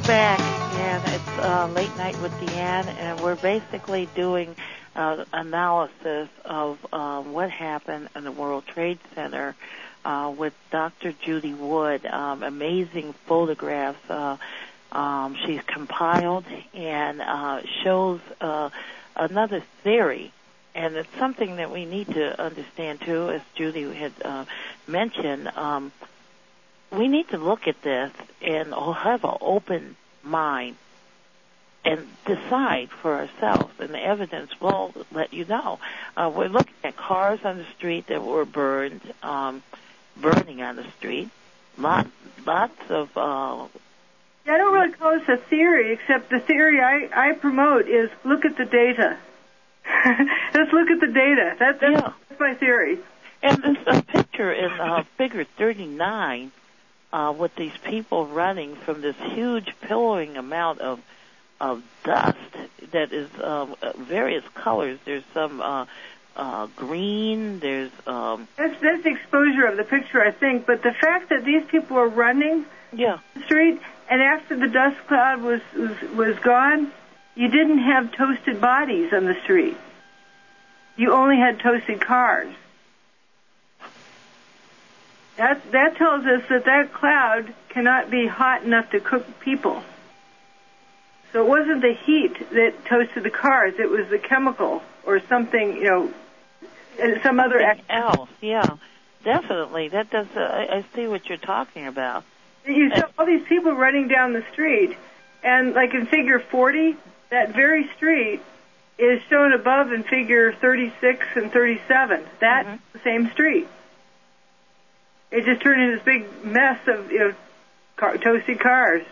back, and it's Late Night with Deanne, and we're basically doing analysis of what happened in the World Trade Center with Dr. Judy Wood. Amazing photographs she's compiled and shows another theory. And it's something that we need to understand, too, as Judy had mentioned. We need to look at this and have an open mind and decide for ourselves, and the evidence will let you know. We're looking at cars on the street that were burned, burning on the street. Lots of... I don't really call this a theory, except the theory I promote is look at the data. Let's look at the data. That's my theory. And this picture in figure 39... with these people running from this huge pillowing amount of dust that is various colors. There's some green. There's that's the exposure of the picture, I think. But the fact that these people are running the street, and after the dust cloud was gone, you didn't have toasted bodies on the street. You only had toasted cars. That tells us that cloud cannot be hot enough to cook people. So it wasn't the heat that toasted the cars; it was the chemical or something, some other else. Yeah, definitely. That does. I see what you're talking about. You saw all these people running down the street, and like in Figure 40, that very street is shown above in Figure 36 and 37. That's the same street. It just turned into this big mess of toasted cars.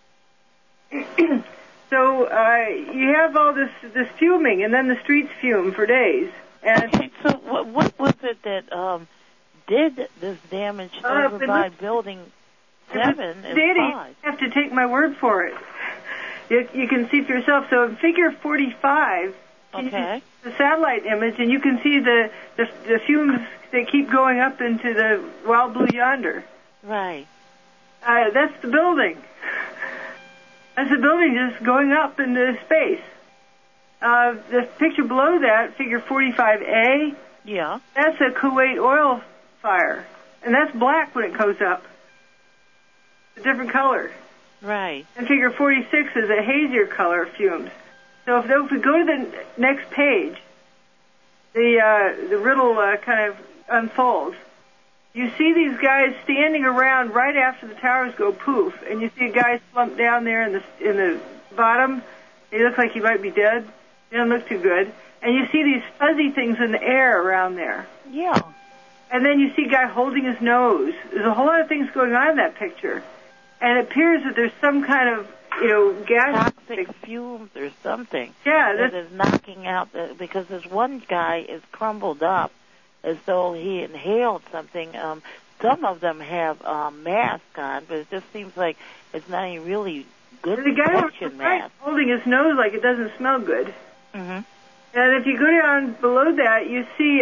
So you have all this fuming, and then the streets fume for days. And okay, so what was it that did this damage over by Building 7 and 5? You have to take my word for it. You can see for yourself. So in Figure 45, the satellite image, and you can see the fumes. They keep going up into the wild blue yonder. Right. That's the building. That's the building just going up into space. The picture below that, Figure 45A, that's a Kuwait oil fire. And that's black when it goes up. A different color. Right. And Figure 46 is a hazier color of fumes. So if we go to the next page, the riddle kind of unfolds. You see these guys standing around right after the towers go poof, and you see a guy slumped down there in the bottom. He looks like he might be dead. He doesn't look too good. And you see these fuzzy things in the air around there. Yeah. And then you see a guy holding his nose. There's a whole lot of things going on in that picture. And it appears that there's some kind of, gas... toxic fumes or something. Yeah. That is knocking out, because this one guy is crumbled up as though he inhaled something. Some of them have masks on, but it just seems like it's not a really good protection mask. Holding his nose like it doesn't smell good. Mm-hmm. And if you go down below that, you see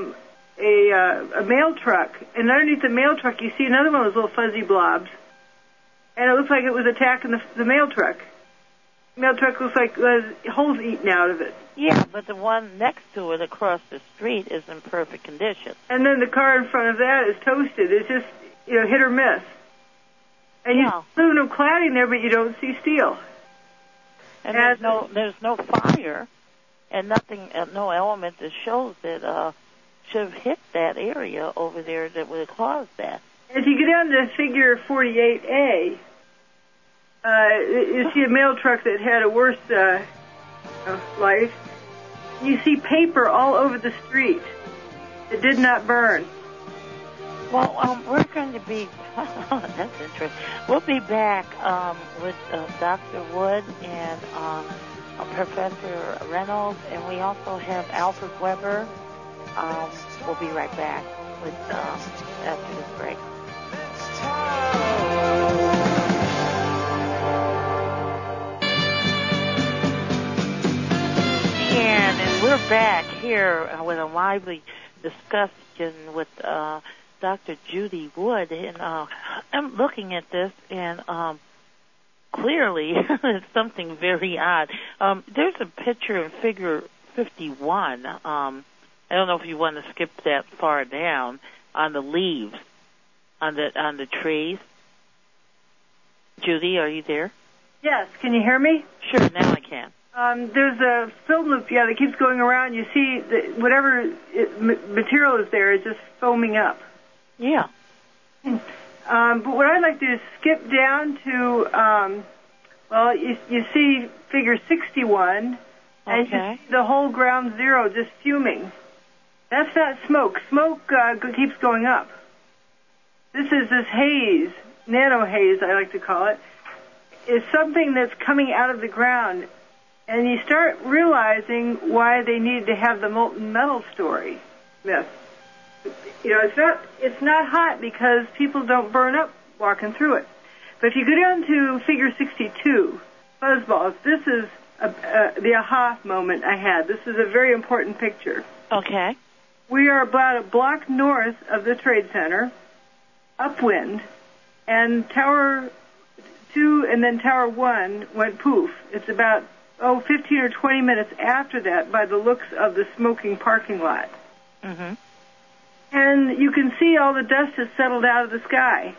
a mail truck. And underneath the mail truck, you see another one of those little fuzzy blobs. And it looks like it was attacking the mail truck. The mail truck looks like holes eaten out of it. Yeah, but the one next to it across the street is in perfect condition. And then the car in front of that is toasted. It's just, hit or miss. And you see aluminum cladding there, but you don't see steel. And there's no fire and nothing, no element that shows that should have hit that area over there that would have caused that. If you go down to Figure 48A, you see a mail truck that had a worse life. You see paper all over the street. It did not burn. Well, we're going to be... that's interesting. We'll be back with Dr. Wood and Professor Reynolds, and we also have Alfred Weber. We'll be right back with after this break. And we're back here with a lively discussion with Dr. Judy Wood, and I'm looking at this, and clearly it's something very odd. There's a picture in Figure 51. I don't know if you want to skip that far down on the leaves on the trees. Judy, are you there? Yes. Can you hear me? Sure. Now I can. There's a film loop, that keeps going around. You see whatever material is there is just foaming up. Yeah. But what I'd like to do is skip down to, you see Figure 61, and you see the whole ground zero just fuming. That's not smoke. Smoke keeps going up. This is this haze, nano haze, I like to call it. It's something that's coming out of the ground. And you start realizing why they need to have the molten metal story myth. It's not hot because people don't burn up walking through it. But if you go down to Figure 62, fuzzballs, this is the aha moment I had. This is a very important picture. Okay. We are about a block north of the Trade Center, upwind, and Tower 2 and then Tower 1 went poof. It's about 15 or 20 minutes after that by the looks of the smoking parking lot. Mm-hmm. And you can see all the dust has settled out of the sky.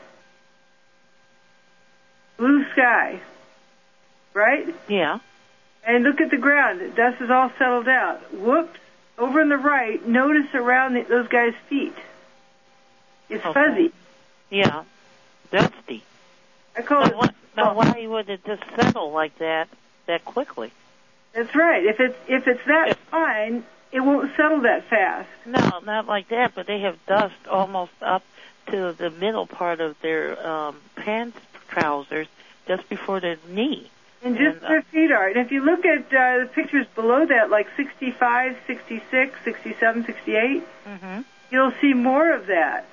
Blue sky. Right? Yeah. And look at the ground. The dust is all settled out. Whoops. Over on the right, notice around those guys' feet. It's fuzzy. Yeah. Dusty. I call it... Now why would it just settle like that quickly? That's right. If it's that fine, it won't settle that fast. No, not like that, but they have dust almost up to the middle part of their pants trousers just before their knee. And just their feet are. And if you look at the pictures below that, like 65, 66, 67, 68, you'll see more of that,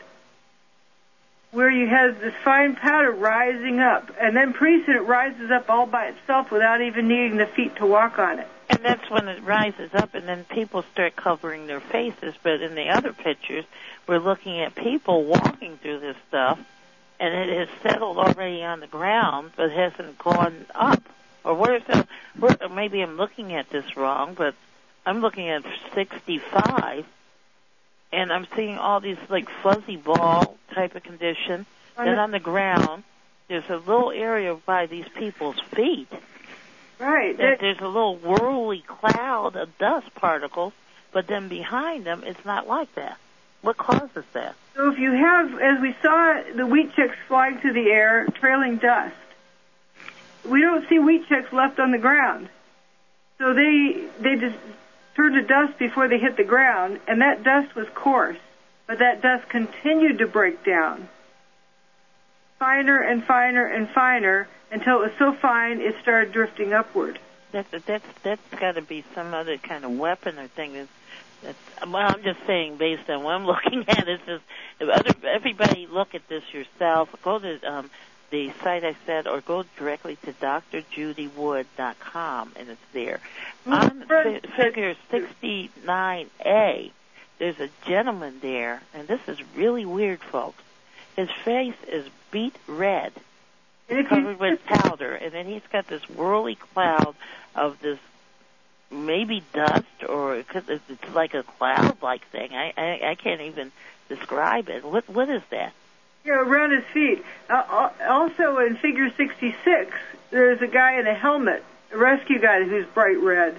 where you have this fine powder rising up. And then pretty soon it rises up all by itself without even needing the feet to walk on it. And that's when it rises up, and then people start covering their faces. But in the other pictures, we're looking at people walking through this stuff, and it has settled already on the ground, but hasn't gone up. Or maybe I'm looking at this wrong, but I'm looking at 65, and I'm seeing all these like fuzzy ball type of condition. Then on the ground, there's a little area by these people's feet. Right. There's a little whirly cloud of dust particles, but then behind them, it's not like that. What causes that? So if you have, as we saw, the wheat checks flying through the air, trailing dust, we don't see wheat checks left on the ground. So they just turned to dust before they hit the ground, and that dust was coarse, but that dust continued to break down. Finer and finer and finer, until it was so fine it started drifting upward. That's got to be some other kind of weapon or thing. I'm just saying, based on what I'm looking at, it's just everybody look at this yourself. Go to the site I said, or go directly to drjudywood.com, and it's there. On Figure 69A, there's a gentleman there, and this is really weird, folks. His face is beet red. It's covered with powder, and then he's got this whirly cloud of this maybe dust, or it's like a cloud-like thing. I can't even describe it. What is that? Yeah, around his feet. Also in Figure 66, there's a guy in a helmet, a rescue guy who's bright red.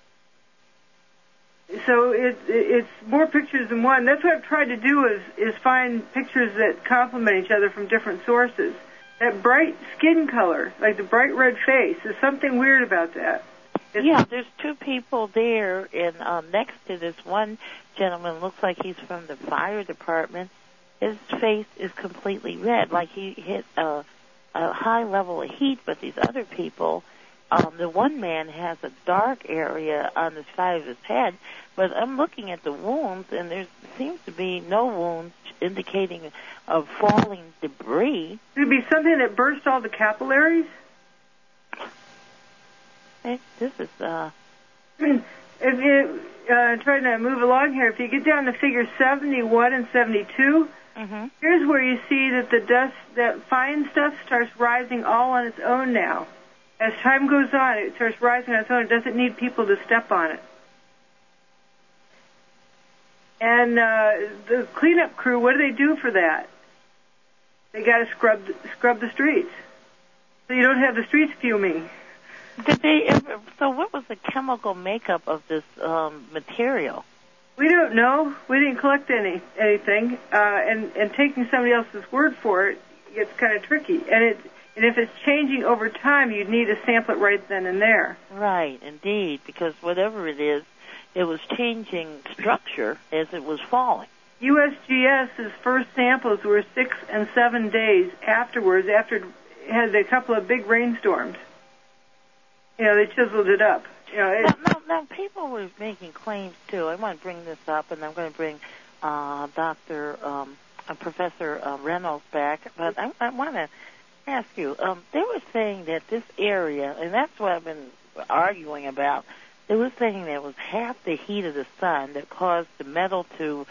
So it's more pictures than one. That's what I've tried to do is find pictures that complement each other from different sources. That bright skin color, like the bright red face, there's something weird about that. There's two people there, and next to this one gentleman looks like he's from the fire department. His face is completely red, like he hit a high level of heat, but these other people, the one man has a dark area on the side of his head, but I'm looking at the wounds, and there seems to be no wounds indicating of falling debris. Could it be something that burst all the capillaries? This is, If you, trying to move along here, if you get down to Figure 71 and 72, here's where you see that the dust, that fine stuff, starts rising all on its own now. As time goes on, it starts rising on its own. It doesn't need people to step on it. And the cleanup crew, what do they do for that? They got to scrub the streets, so you don't have the streets fuming. Did they ever? So, what was the chemical makeup of this material? We don't know. We didn't collect anything, and taking somebody else's word for it gets kind of tricky. And if it's changing over time, you'd need to sample it right then and there. Right, indeed, because whatever it is, it was changing structure as it was falling. USGS's first samples were 6 and 7 days afterwards, after it had a couple of big rainstorms. They chiseled it up. Now, people were making claims, too. I want to bring this up, and I'm going to bring Professor Reynolds back, but I want to ask you, they were saying that this area, and that's what I've been arguing about, they were saying that it was half the heat of the sun that caused the metal to,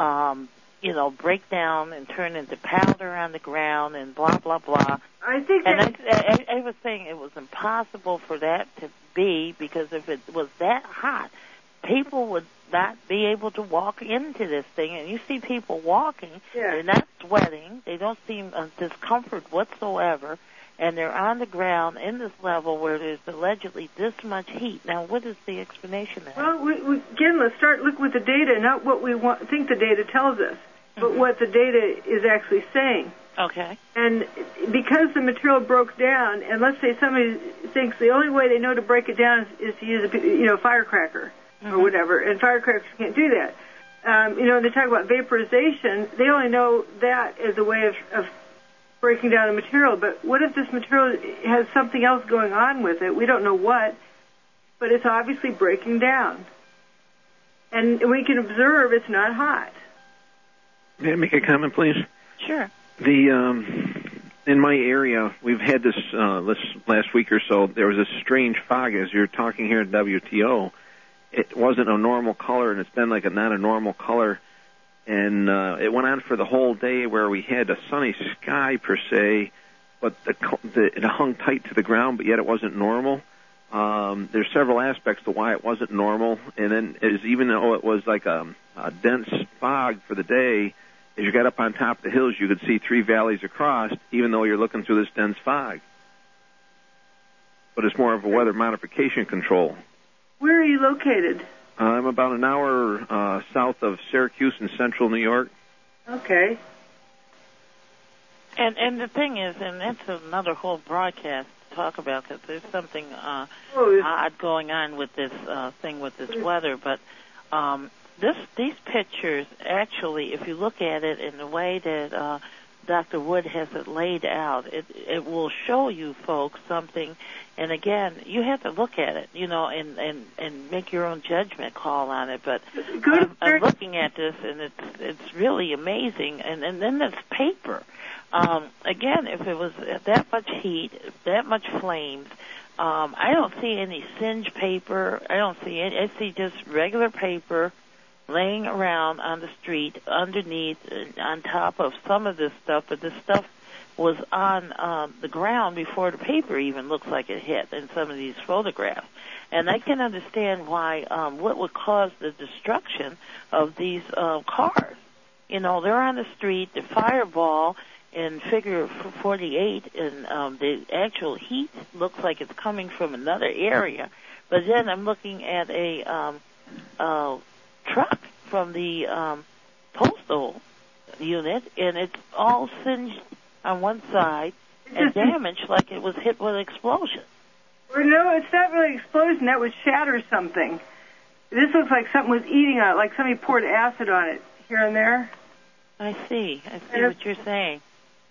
break down and turn into powder on the ground and blah, blah, blah. I think I was saying it was impossible for that to be, because if it was that hot, people would not be able to walk into this thing. And you see people walking, They're not sweating, they don't seem discomfort whatsoever, and they're on the ground in this level where there's allegedly this much heat. Now, what is the explanation there? Well, again, let's look with the data, not what we think the data tells us, but what the data is actually saying. Okay. And because the material broke down, and let's say somebody thinks the only way they know to break it down is to use a firecracker or whatever, and firecrackers can't do that. They talk about vaporization. They only know that as a way of breaking down the material. But what if this material has something else going on with it? We don't know what, but it's obviously breaking down. And we can observe it's not hot. May I make a comment, please? Sure. In my area, we've had this last week or so. There was a strange fog as you're talking here at WTO. It wasn't a normal color, and it's been like not a normal color. And it went on for the whole day, where we had a sunny sky per se, but it hung tight to the ground, but yet it wasn't normal. There's several aspects to why it wasn't normal, and then even though it was like a dense fog for the day, as you got up on top of the hills, you could see 3 valleys across, even though you're looking through this dense fog. But it's more of a weather modification control. Where are you located? I'm about an hour south of Syracuse in central New York. Okay. And the thing is, and that's another whole broadcast to talk about, because there's something odd going on with this thing with this weather, but these pictures, actually, if you look at it in the way that Dr. Wood has it laid out, it will show you folks something. And again, you have to look at it, and make your own judgment call on it. But I'm looking at this, and it's really amazing. And then this paper. Again, if it was that much heat, that much flames, I don't see any singe paper. I see just regular paper laying around on the street, underneath, on top of some of this stuff, but this stuff was on the ground before the paper even looks like it hit in some of these photographs. And I can understand why, what would cause the destruction of these cars. They're on the street, the fireball in figure 48, and the actual heat looks like it's coming from another area. But then I'm looking at a truck from the postal unit, and it's all singed on one side and damaged like it was hit with an explosion. Well, no, it's not really an explosion. That would shatter something. This looks like something was eating on it, like somebody poured acid on it here and there. I see what you're saying.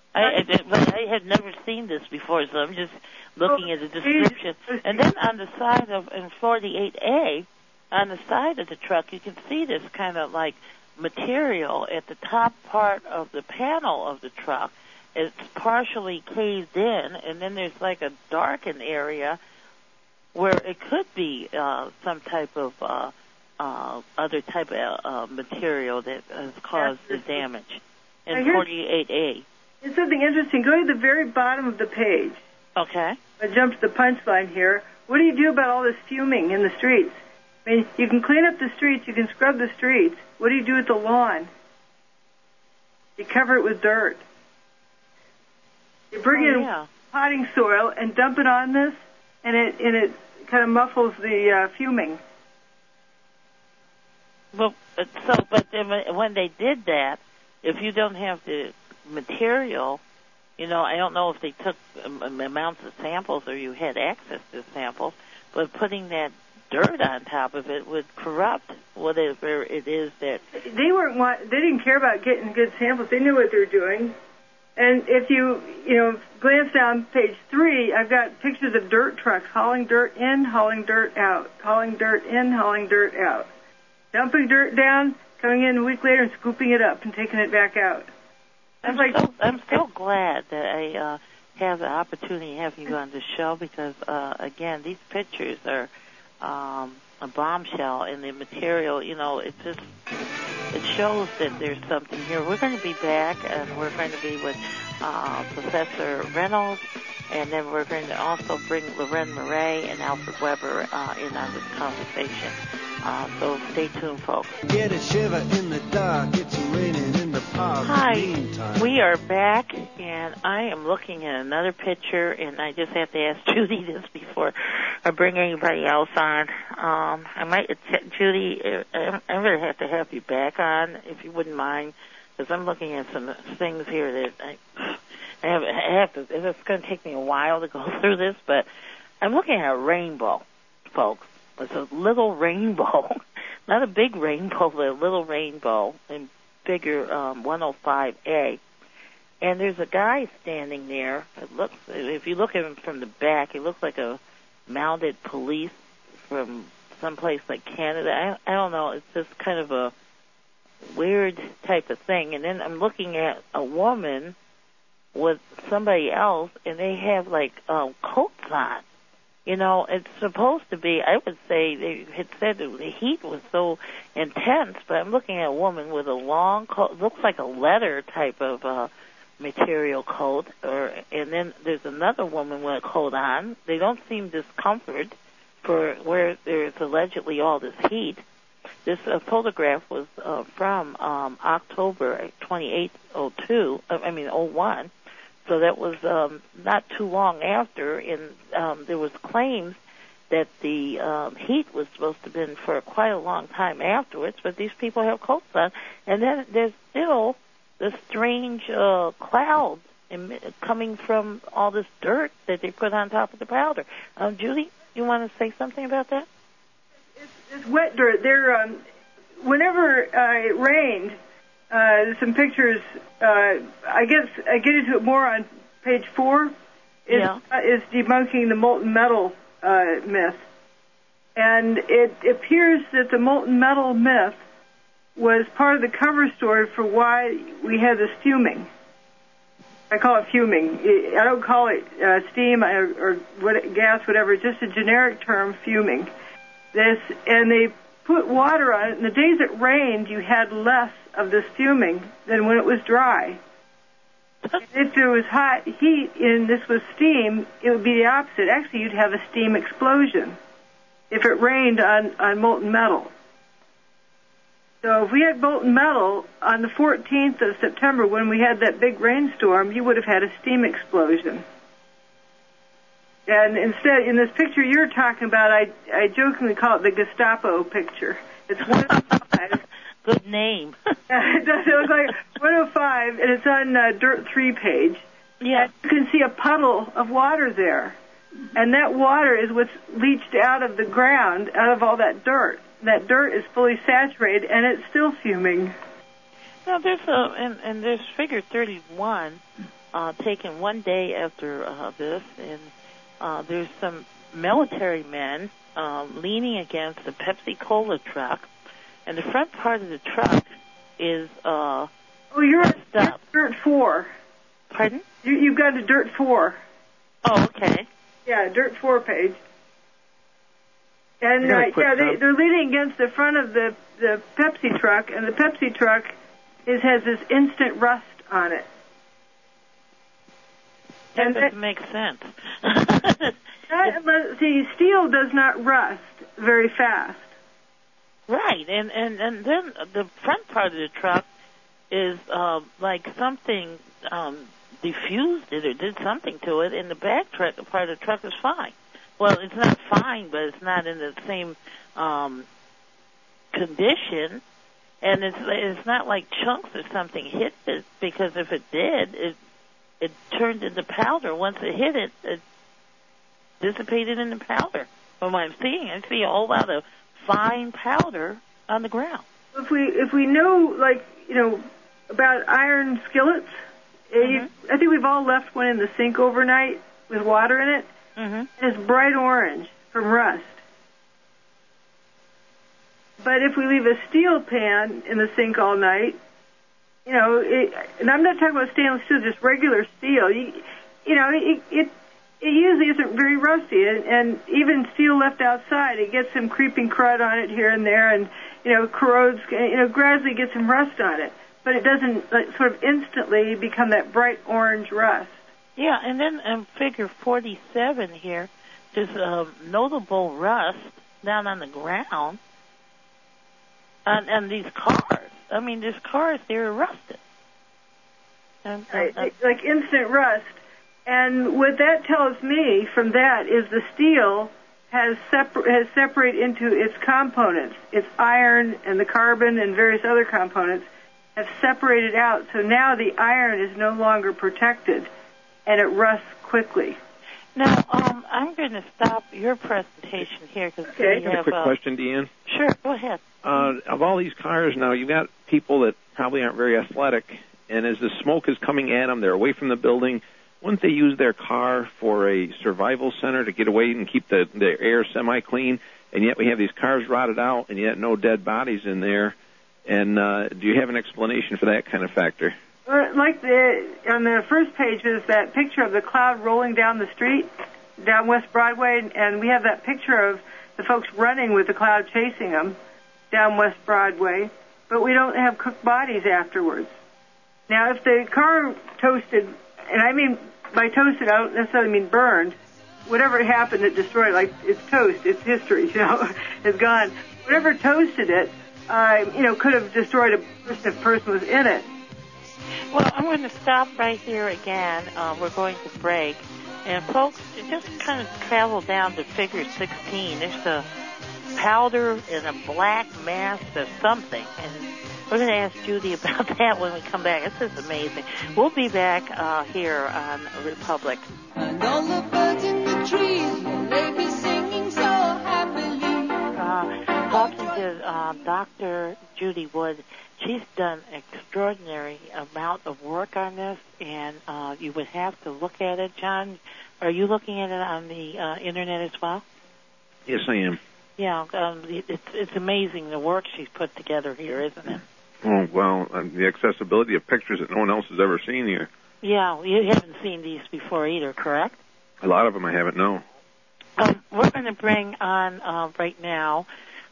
I had never seen this before, so I'm just looking at the description. And then on the side of, in 48A, on the side of the truck, you can see this kind of like material at the top part of the panel of the truck. It's partially caved in, and then there's like a darkened area where it could be some type of other type of material that has caused the damage in 48A. There's something interesting. Go to the very bottom of the page. Okay. I jumped the punchline here. What do you do about all this fuming in the streets? I mean, you can clean up the streets, you can scrub the streets. What do you do with the lawn? You cover it with dirt. You bring in potting soil and dump it on this, and it kind of muffles the fuming. Well, but when they did that, if you don't have the material, I don't know if they took amounts of samples or you had access to samples, but putting that dirt on top of it would corrupt whatever it is that they didn't care about getting good samples. They knew what they were doing. And if you glance down page 3, I've got pictures of dirt trucks hauling dirt in, hauling dirt out, hauling dirt in, hauling dirt out, dumping dirt down, coming in a week later and scooping it up and taking it back out. I'm so glad that I have the opportunity to have you on the show because, again, these pictures are a bombshell in the material. It shows that there's something here. We're going to be back, and we're going to be with Professor Reynolds, and then we're going to also bring Loren Murray and Alfred Weber in on this conversation. So stay tuned, folks. Get a shiver in the dark. It's raining in the park. Hi, we are back, and I am looking at another picture, and I just have to ask Judy this before I bring anybody else on. Judy, I'm going to have you back on, if you wouldn't mind, because I'm looking at some things here that I have to. It's going to take me a while to go through this, but I'm looking at a rainbow, folks. It's a little rainbow, not a big rainbow, but a little rainbow in figure 105A. And there's a guy standing there. If you look at him from the back, he looks like a mounted police from someplace like Canada. I don't know. It's just kind of a weird type of thing. And then I'm looking at a woman with somebody else, and they have like coats on. It's supposed to be, I would say, they had said that the heat was so intense, but I'm looking at a woman with a long coat, looks like a leather type of material coat, and then there's another woman with a coat on. They don't seem discomforted for where there's allegedly all this heat. This photograph was from October 28, 01. So that was not too long after, and there was claims that the heat was supposed to have been for quite a long time afterwards, but these people have coats on. And then there's still this strange cloud coming from all this dirt that they put on top of the powder. Judy, you want to say something about that? It's wet dirt. Whenever it rained, some pictures, I guess I get into it more on page 4, is debunking the molten metal myth. And it appears that the molten metal myth was part of the cover story for why we had this fuming. I call it fuming. I don't call it steam or gas, whatever, just a generic term, fuming. And they put water on it, and the days it rained, you had less of this fuming than when it was dry. If there was hot heat and this was steam, it would be the opposite. Actually, you'd have a steam explosion if it rained on molten metal. So if we had molten metal on the 14th of September when we had that big rainstorm, you would have had a steam explosion. And instead, in this picture you're talking about, I jokingly call it the Gestapo picture. It's 105. Good name. It looks like 105, and it's on Dirt 3 page. Yeah. And you can see a puddle of water there. And that water is what's leached out of the ground, out of all that dirt. That dirt is fully saturated, and it's still fuming. Now, there's figure 31 taken one day after this, and there's some military men leaning against a Pepsi Cola truck, and the front part of the truck is you're at Dirt 4. Pardon? You've got a Dirt 4. Oh, okay. Yeah, Dirt 4 page. And they're leaning against the front of the Pepsi truck, and the Pepsi truck has this instant rust on it. That doesn't make sense. See, steel does not rust very fast. Right, and then the front part of the truck is like something diffused it or did something to it, and the back part of the truck is fine. Well, it's not fine, but it's not in the same condition, and it's not like chunks or something hit it, because if it did, it turned into powder. Once it hit it, it dissipated into powder. From what I'm seeing, I see a whole lot of fine powder on the ground. If we know, like, about iron skillets, I think we've all left one in the sink overnight with water in it. Mm-hmm. It's bright orange from rust. But if we leave a steel pan in the sink all night, and I'm not talking about stainless steel, just regular steel, it usually isn't very rusty, and even steel left outside, it gets some creeping crud on it here and there, and corrodes, gradually gets some rust on it, but it doesn't sort of instantly become that bright orange rust. Yeah, and then in Figure 47 here, there's notable rust down on the ground, and these cars. I mean, these cars, they're rusted. Like instant rust. And what that tells me from that is the steel has separated into its components. Its iron and the carbon and various other components have separated out. So now the iron is no longer protected, and it rusts quickly. Now, I'm going to stop your presentation here because I have a quick question, Deanne. Sure, go ahead. Of all these cars now, you've got people that probably aren't very athletic, and as the smoke is coming at them, they're away from the building. Wouldn't they use their car for a survival center to get away and keep the air semi-clean? And yet we have these cars rotted out, and yet no dead bodies in there. And do you have an explanation for that kind of factor? Like on the first page is that picture of the cloud rolling down the street, down West Broadway, and we have that picture of the folks running with the cloud chasing them down West Broadway, but we don't have cooked bodies afterwards. Now, if the car toasted, and I mean by toasted, I don't necessarily mean burned, whatever happened that destroyed it, like it's toast, it's history, it's gone. Whatever toasted it, could have destroyed a person if a person was in it. Well, I'm going to stop right here again. We're going to break. And folks, just kind of travel down to Figure 16. There's a powder in a black mass of something. And we're going to ask Judy about that when we come back. This is amazing. We'll be back here on Republic. And all the birds in the trees, they be singing so happily. Talking to Dr. Judy Wood. She's done extraordinary amount of work on this, and you would have to look at it. John, are you looking at it on the Internet as well? Yes, I am. Yeah, it's amazing the work she's put together here, isn't it? Oh, well, the accessibility of pictures that no one else has ever seen here. Yeah, you haven't seen these before either, correct? A lot of them I haven't, no. We're going to bring on right now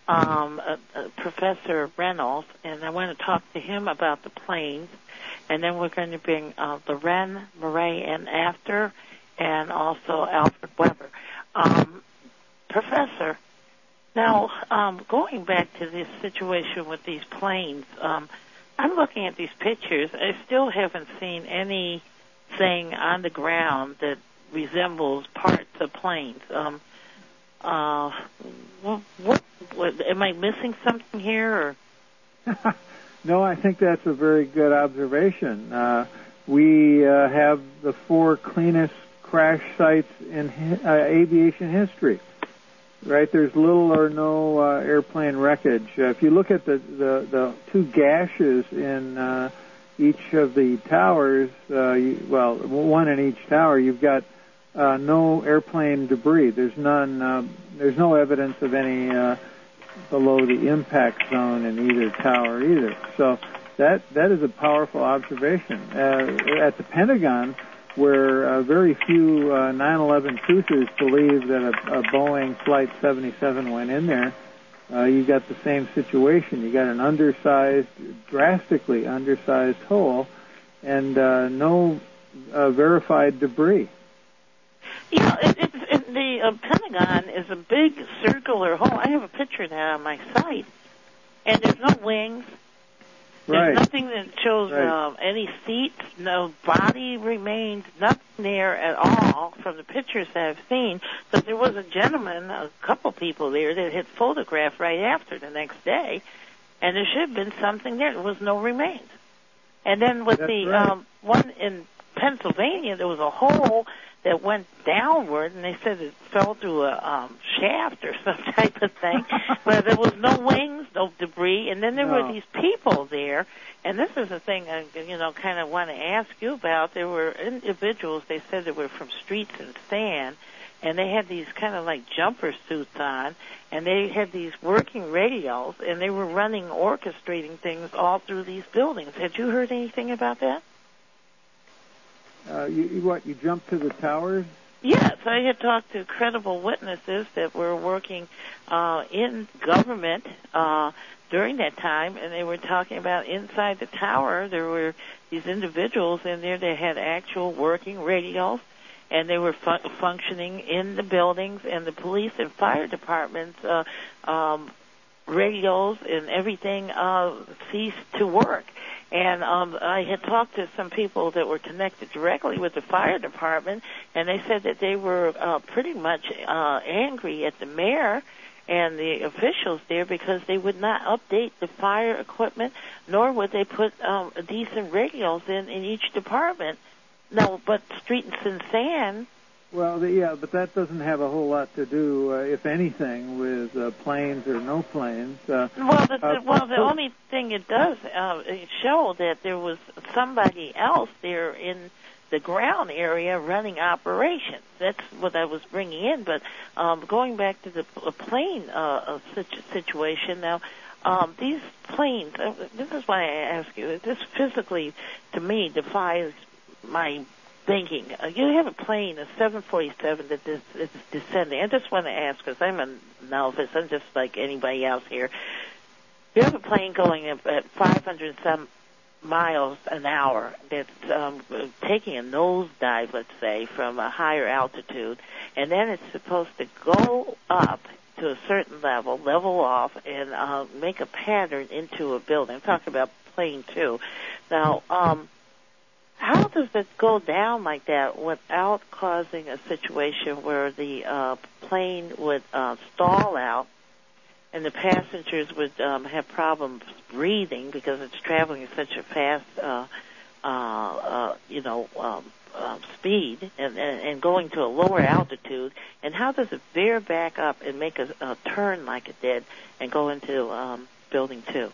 Professor Reynolds, and I want to talk to him about the planes, and then we're going to bring Loren, Murray, and After, and also Alfred Weber. Professor, now going back to this situation with these planes, I'm looking at these pictures. I still haven't seen anything on the ground that resembles parts of planes. What am I missing something here? Or? No, I think that's a very good observation. We have the 4 cleanest crash sites in aviation history. Right, there's little or no airplane wreckage. If you look at the 2 gashes in each of the towers, one in each tower, you've got no airplane debris. There's none. There's no evidence of any below the impact zone in either tower either. So that is a powerful observation. At the Pentagon, where very few 9/11 truthers believe that a Boeing Flight 77 went in there, you got the same situation. You got an drastically undersized hole, and no verified debris. Yeah, the Pentagon is a big circular hole. I have a picture of that on my site, and there's no wings. There's nothing that shows any seats, no body remains, nothing there at all from the pictures that I've seen. But there was a gentleman, a couple people there that had photographed right after the next day, and there should have been something there. There was no remains. And then with one in Pennsylvania, there was a hole that went downward, and they said it fell through a shaft or some type of thing. But there was no wings, no debris, and then there were these people there. And this is the thing I, kind of want to ask you about. There were individuals, they said, that were from Streets and Sand, and they had these kind of like jumper suits on, and they had these working radios, and they were orchestrating things all through these buildings. Had you heard anything about that? You jumped to the towers? Yes, I had talked to credible witnesses that were working in government during that time, and they were talking about inside the tower there were these individuals in there that had actual working radios, and they were functioning in the buildings, and the police and fire departments radios and everything ceased to work. And I had talked to some people that were connected directly with the fire department, and they said that they were pretty much angry at the mayor and the officials there because they would not update the fire equipment, nor would they put decent radios in each department. No, but Streets and Sand. Well, but that doesn't have a whole lot to do, if anything, with planes or no planes. The only thing it does show that there was somebody else there in the ground area running operations. That's what I was bringing in. But going back to the plane situation now, these planes. This is why I ask you. This physically, to me, defies my thinking. You have a plane, a 747 that is descending. I just want to ask, because I'm a novice, I'm just like anybody else here. You have a plane going at 500 some miles an hour that's taking a nosedive, let's say, from a higher altitude, and then it's supposed to go up to a certain level off, and make a pattern into a building. I'm talking about plane 2. Now, how does it go down like that without causing a situation where the plane would stall out and the passengers would have problems breathing because it's traveling at such a fast, speed and going to a lower altitude? And how does it veer back up and make a turn like it did and go into building 2?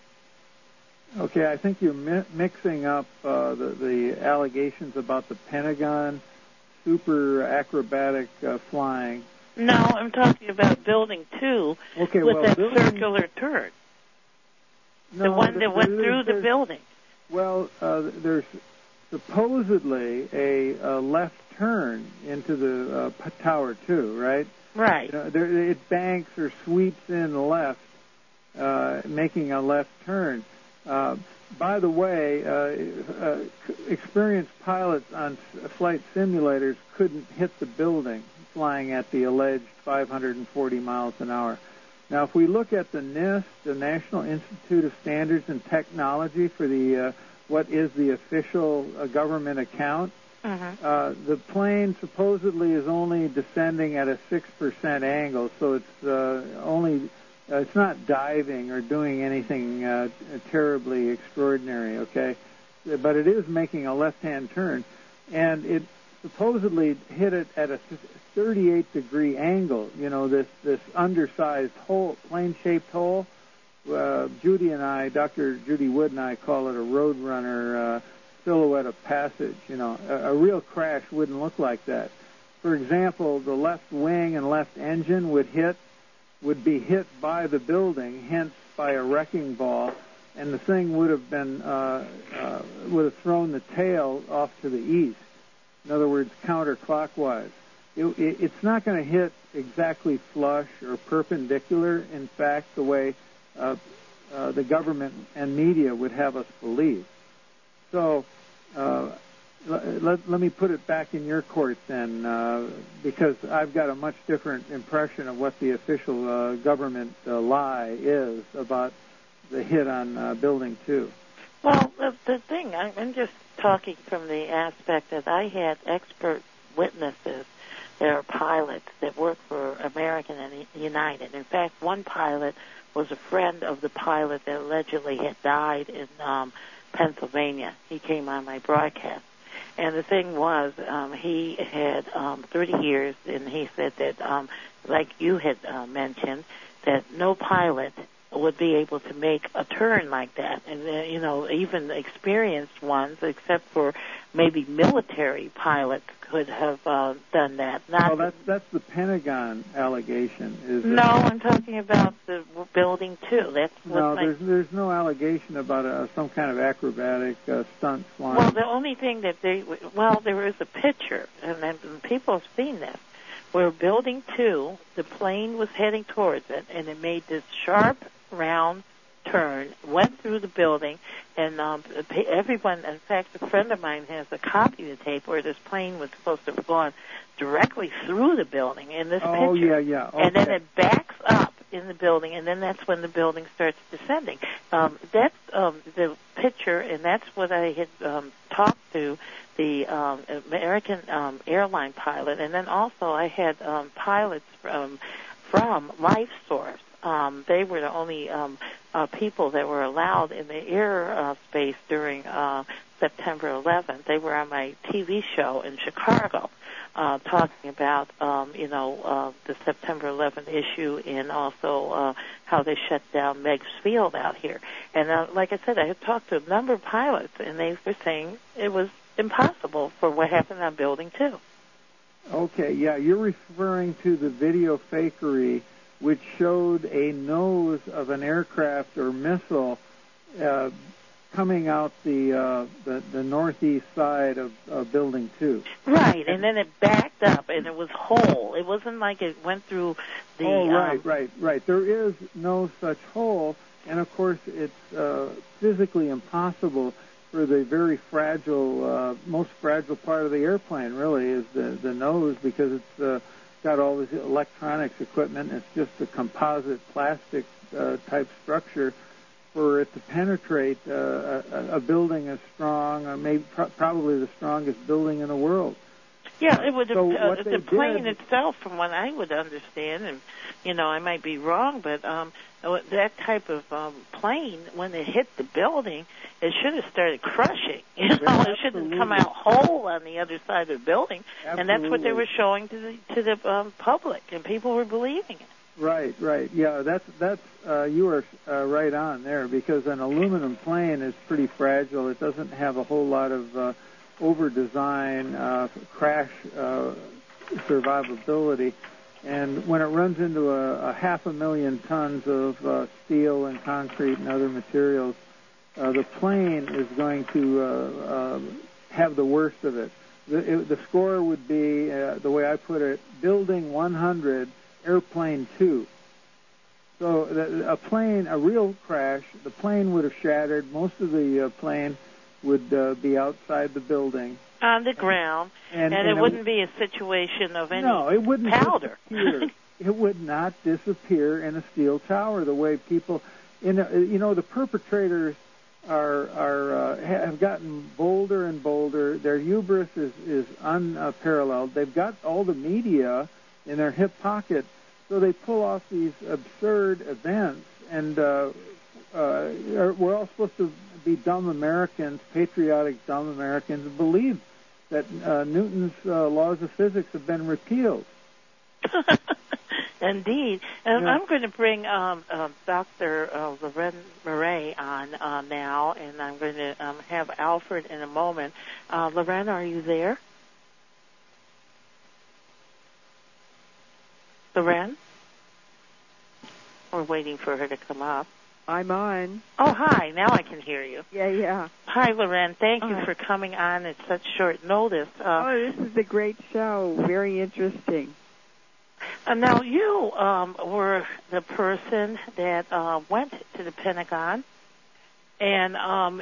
Okay, I think you're mixing up the allegations about the Pentagon super acrobatic flying. No, I'm talking about building 2 with that circular turn. No, the one that went through the building. Well, there's supposedly a left turn into the Tower 2, right? Right. It banks or sweeps in left, making a left turn. By the way, experienced pilots on flight simulators couldn't hit the building flying at the alleged 540 miles an hour. Now, if we look at the NIST, the National Institute of Standards and Technology, for the what is the official government account, the plane supposedly is only descending at a 6% angle, so it's it's not diving or doing anything terribly extraordinary, okay? But it is making a left-hand turn, and it supposedly hit it at a 38-degree angle, this undersized hole, plane-shaped hole. Judy and I, Dr. Judy Wood and I, call it a Roadrunner silhouette of passage. A real crash wouldn't look like that. For example, the left wing and left engine would be hit by the building, hence by a wrecking ball, and the thing would have thrown the tail off to the east. In other words, counterclockwise. It's not going to hit exactly flush or perpendicular, in fact, the way the government and media would have us believe. So let me put it back in your court then, because I've got a much different impression of what the official government lie is about the hit on Building 2. Well, the thing, I'm just talking from the aspect that I had expert witnesses. There are pilots that work for American and United. In fact, one pilot was a friend of the pilot that allegedly had died in Pennsylvania. He came on my broadcast. And the thing was, he had 30 years, and he said that, like you had mentioned, that no pilot would be able to make a turn like that. And, even experienced ones, except for maybe military pilots, could have done that. Well, that's the Pentagon allegation. No, I'm talking about the Building 2. There's no allegation about some kind of acrobatic stunt flying. Well, the only thing that there is a picture, and people have seen this, where Building 2, the plane was heading towards it, and it made this sharp, round turn, went through the building, and everyone, in fact, a friend of mine has a copy of the tape where this plane was supposed to have gone directly through the building in this picture. Oh, yeah. Okay. And then it backs up in the building, and then that's when the building starts descending. That's the picture, and that's what I had talked to the American airline pilot, and then also I had pilots from Life Source. They were the only people that were allowed in the air space during September 11th. They were on my TV show in Chicago talking about, the September 11th issue and also how they shut down Meigs Field out here. And like I said, I had talked to a number of pilots, and they were saying it was impossible for what happened on Building 2. Okay, yeah, you're referring to the video fakery which showed a nose of an aircraft or missile coming out the northeast side of Building 2. Right, and then it backed up, and it was whole. It wasn't like it went through the... Oh, right. There is no such hole, and of course it's physically impossible for the very fragile, most fragile part of the airplane, really, is the nose, because it's got all this electronics equipment. It's just a composite plastic type structure for it to penetrate a building as strong, maybe probably the strongest building in the world. Yeah, it would. The plane itself, from what I would understand, and I might be wrong, but that type of plane, when it hit the building, it should have started crushing. It shouldn't come out whole on the other side of the building. Absolutely. And that's what they were showing to the public, and people were believing it. Right. Yeah, that's you are right on there, because an aluminum plane is pretty fragile. It doesn't have a whole lot of over-design, crash survivability. And when it runs into a 500,000 tons of steel and concrete and other materials, the plane is going to have the worst of it. The score would be, the way I put it, Building 100, Airplane 2. So a real crash, the plane would have shattered. Most of the plane would be outside the building. On the ground, and it wouldn't be a situation of any it wouldn't powder. Disappear. It would not disappear in a steel tower the way people, the perpetrators have gotten bolder and bolder. Their hubris is unparalleled. They've got all the media in their hip pocket, so they pull off these absurd events, and we're all supposed to be dumb Americans, patriotic dumb Americans, and believe that Newton's laws of physics have been repealed. Indeed. And I'm going to bring Dr. Loren Murray on now, and I'm going to have Alfred in a moment. Loren, are you there? Loren? We're waiting for her to come up. I'm on. Oh, hi. Now I can hear you. Yeah. Hi, Loren. Thank you for coming on at such short notice. This is a great show. Very interesting. Now, you were the person that went to the Pentagon, and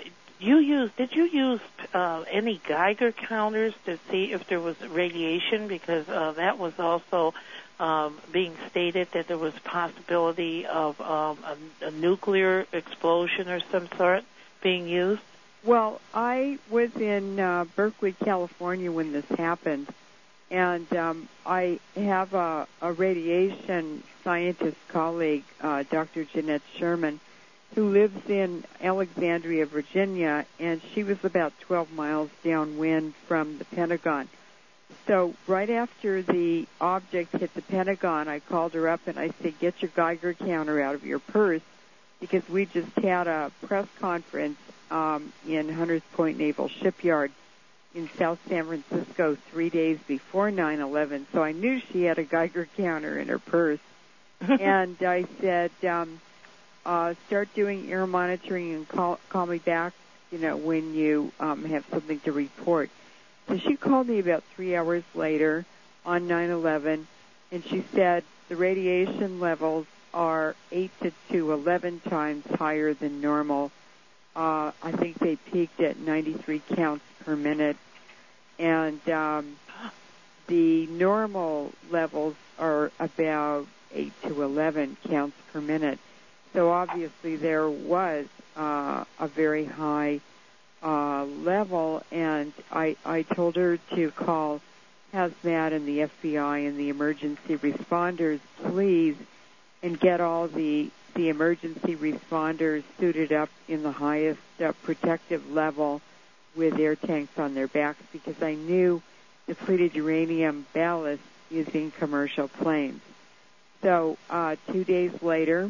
did you use any Geiger counters to see if there was radiation? Because that was also being stated that there was a possibility of a nuclear explosion or some sort being used. Well, I was in Berkeley, California when this happened, and I have a radiation scientist colleague, Dr. Jeanette Sherman, who lives in Alexandria, Virginia, and she was about 12 miles downwind from the Pentagon. So right after the object hit the Pentagon, I called her up and I said, get your Geiger counter out of your purse, because we just had a press conference in Hunters Point Naval Shipyard in South San Francisco 3 days before 9/11. So I knew she had a Geiger counter in her purse. And I said, start doing air monitoring and call me back, when you have something to report. So she called me about 3 hours later on 9/11, and she said the radiation levels are 8 to 11 times higher than normal. I think they peaked at 93 counts per minute, and the normal levels are about 8 to 11 counts per minute. So obviously there was a very high level, and I told her to call HAZMAT and the FBI and the emergency responders, please, and get all the emergency responders suited up in the highest protective level with air tanks on their backs, because I knew depleted uranium ballast is in commercial planes. So 2 days later,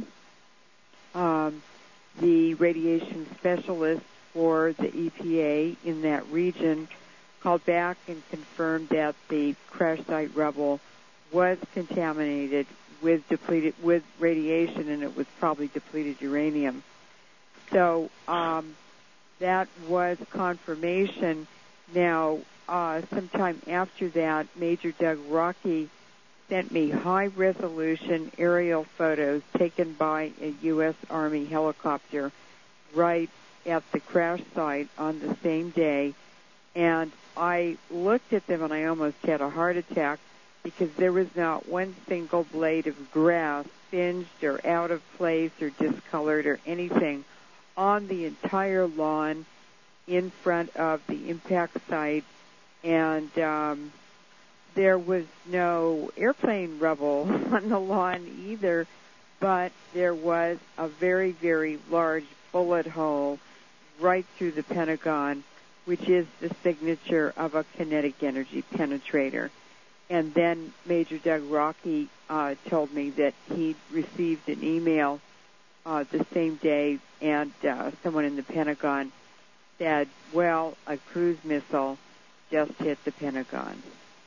the radiation specialist for the EPA in that region called back and confirmed that the crash site rubble was contaminated with radiation, and it was probably depleted uranium. So that was confirmation. Now, sometime after that, Major Doug Rockey sent me high-resolution aerial photos taken by a U.S. Army helicopter right at the crash site on the same day. And I looked at them and I almost had a heart attack, because there was not one single blade of grass singed or out of place or discolored or anything on the entire lawn in front of the impact site. And there was no airplane rubble on the lawn either, but there was a very, very large bullet hole right through the Pentagon, which is the signature of a kinetic energy penetrator. And then Major Doug Rockey told me that he'd received an email the same day, and someone in the Pentagon said, well, a cruise missile just hit the Pentagon.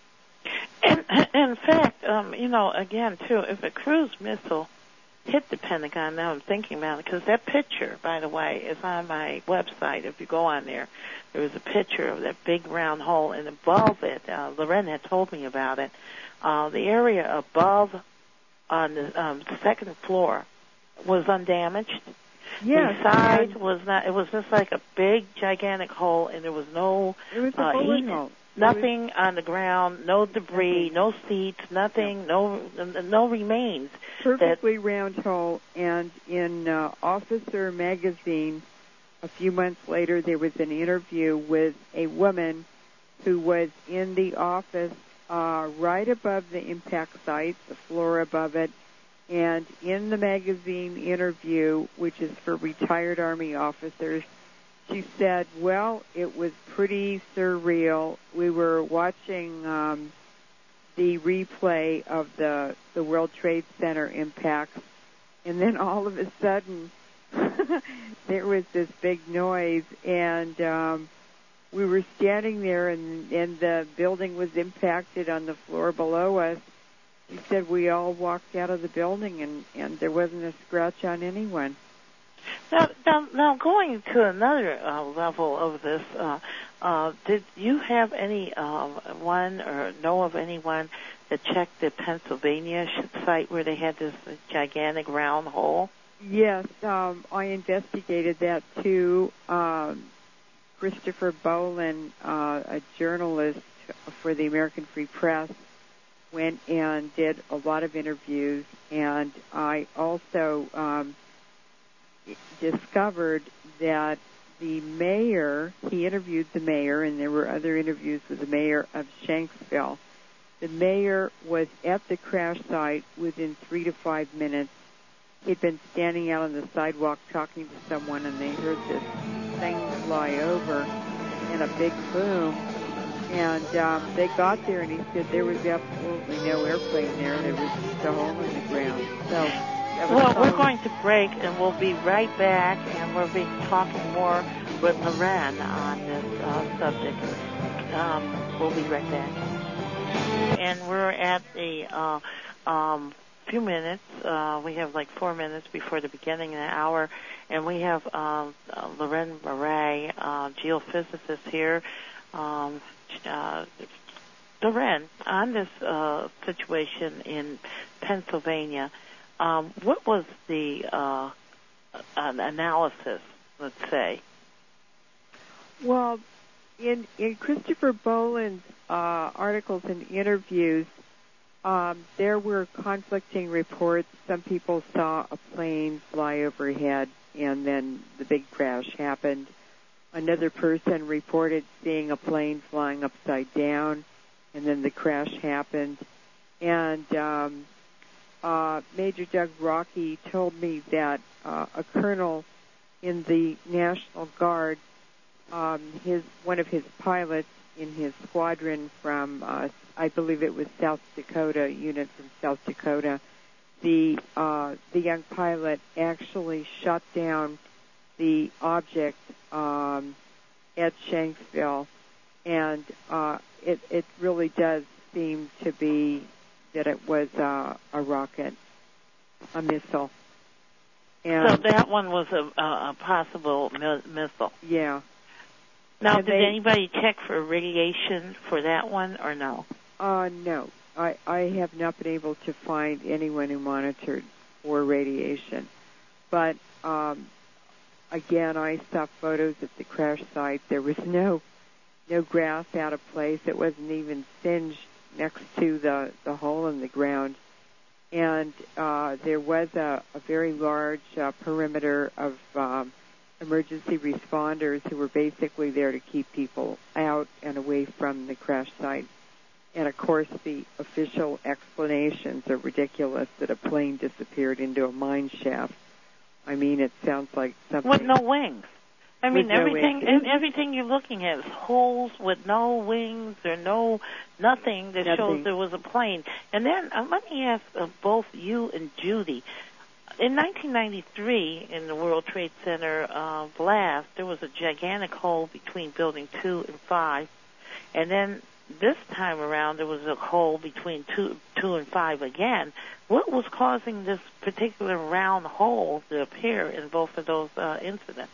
In fact, again, too, if a cruise missile hit the Pentagon, now I'm thinking about it, because that picture, by the way, is on my website. If you go on there, there was a picture of that big round hole, and above it, Loren had told me about it, the area above on the second floor was undamaged. Yes, the side was not, it was just like a big, gigantic hole, and there was no bullet hole. Nothing on the ground, no debris, no seats, nothing, no remains. Perfectly round hole. And in Officer magazine, a few months later, there was an interview with a woman who was in the office right above the impact site, the floor above it. And in the magazine interview, which is for retired Army officers, she said, well, it was pretty surreal. We were watching the replay of the World Trade Center impacts, and then all of a sudden there was this big noise, and we were standing there, and the building was impacted on the floor below us. She said we all walked out of the building, and there wasn't a scratch on anyone. Now, going to another level of this, did you have any one or know of anyone that checked the Pennsylvania site where they had this gigantic round hole? Yes, I investigated that too. Christopher Bolin, a journalist for the American Free Press, went and did a lot of interviews, and I also discovered that the mayor, he interviewed the mayor, and there were other interviews with the mayor of Shanksville. The mayor was at the crash site within 3 to 5 minutes. He'd been standing out on the sidewalk talking to someone, and they heard this thing fly over and a big boom. And they got there, and he said there was absolutely no airplane there. There was just a hole in the ground. So, well, we're going to break, and we'll be right back, and we'll be talking more with Loren on this subject. We'll be right back. And we're at the few minutes. We have like 4 minutes before the beginning of the hour, and we have Loren Murray, geophysicist here. Loren, on this situation in Pennsylvania, what was the analysis, let's say? Well, in Christopher Bolin's articles and interviews, there were conflicting reports. Some people saw a plane fly overhead, and then the big crash happened. Another person reported seeing a plane flying upside down, and then the crash happened. And Major Doug Rocky told me that a colonel in the National Guard, one of his pilots in his squadron from, I believe it was South Dakota, unit from South Dakota, the young pilot actually shot down the object at Shanksville, and it really does seem to be that it was a rocket, a missile. And so that one was a possible missile. Yeah. Now, did anybody check for radiation for that one, or no? No. I have not been able to find anyone who monitored for radiation. But, again, I saw photos at the crash site. There was no grass out of place. It wasn't even singed next to the hole in the ground. And there was a very large perimeter of emergency responders who were basically there to keep people out and away from the crash site. And, of course, the official explanations are ridiculous that a plane disappeared into a mine shaft. I mean, it sounds like something... With no wings. I mean, everything you're looking at is holes with no wings or nothing that shows there was a plane. And then let me ask both you and Judy. In 1993, in the World Trade Center blast, there was a gigantic hole between Building 2 and 5. And then this time around, there was a hole between 2 and 5 again. What was causing this particular round hole to appear in both of those incidents?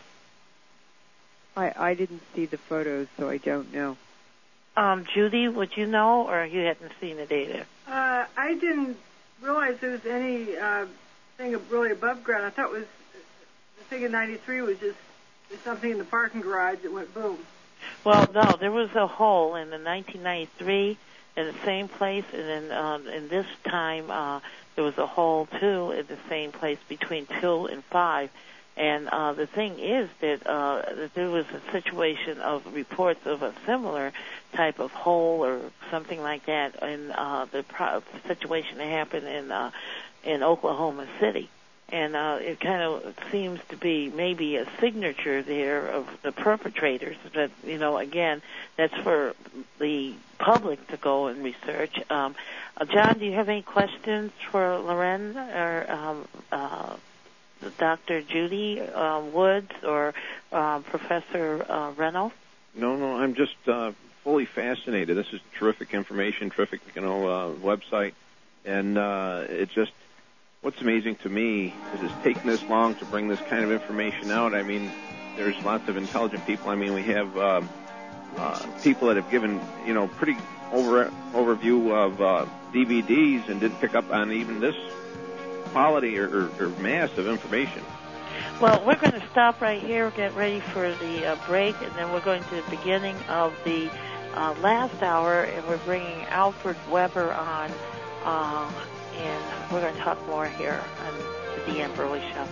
I didn't see the photos, so I don't know. Judy, would you know, or you hadn't seen the data? I didn't realize there was any thing really above ground. I thought it was the thing in '93 was just something in the parking garage that went boom. Well, no, there was a hole in the 1993 in the same place, and then in this time there was a hole too in the same place between 2 and 5. And the thing is that there was a situation of reports of a similar type of hole or something like that in the situation that happened in Oklahoma City. And it kind of seems to be maybe a signature there of the perpetrators. But, you know, again, that's for the public to go and research. John, do you have any questions for Loren or Dr. Judy Woods or Professor Reynolds? No, I'm just fully fascinated. This is terrific information, terrific, website. And it's just, what's amazing to me is it's taken this long to bring this kind of information out. I mean, there's lots of intelligent people. I mean, we have people that have given, pretty overview of DVDs and didn't pick up on even this quality or mass of information. Well, we're going to stop right here, get ready for the break, and then we're going to the beginning of the last hour, and we're bringing Alfred Weber on, and we're going to talk more here on the Deanne Burley Show.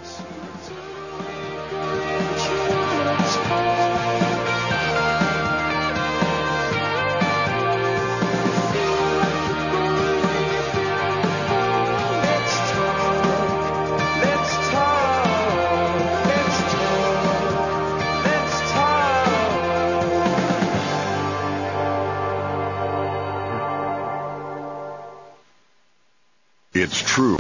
It's true.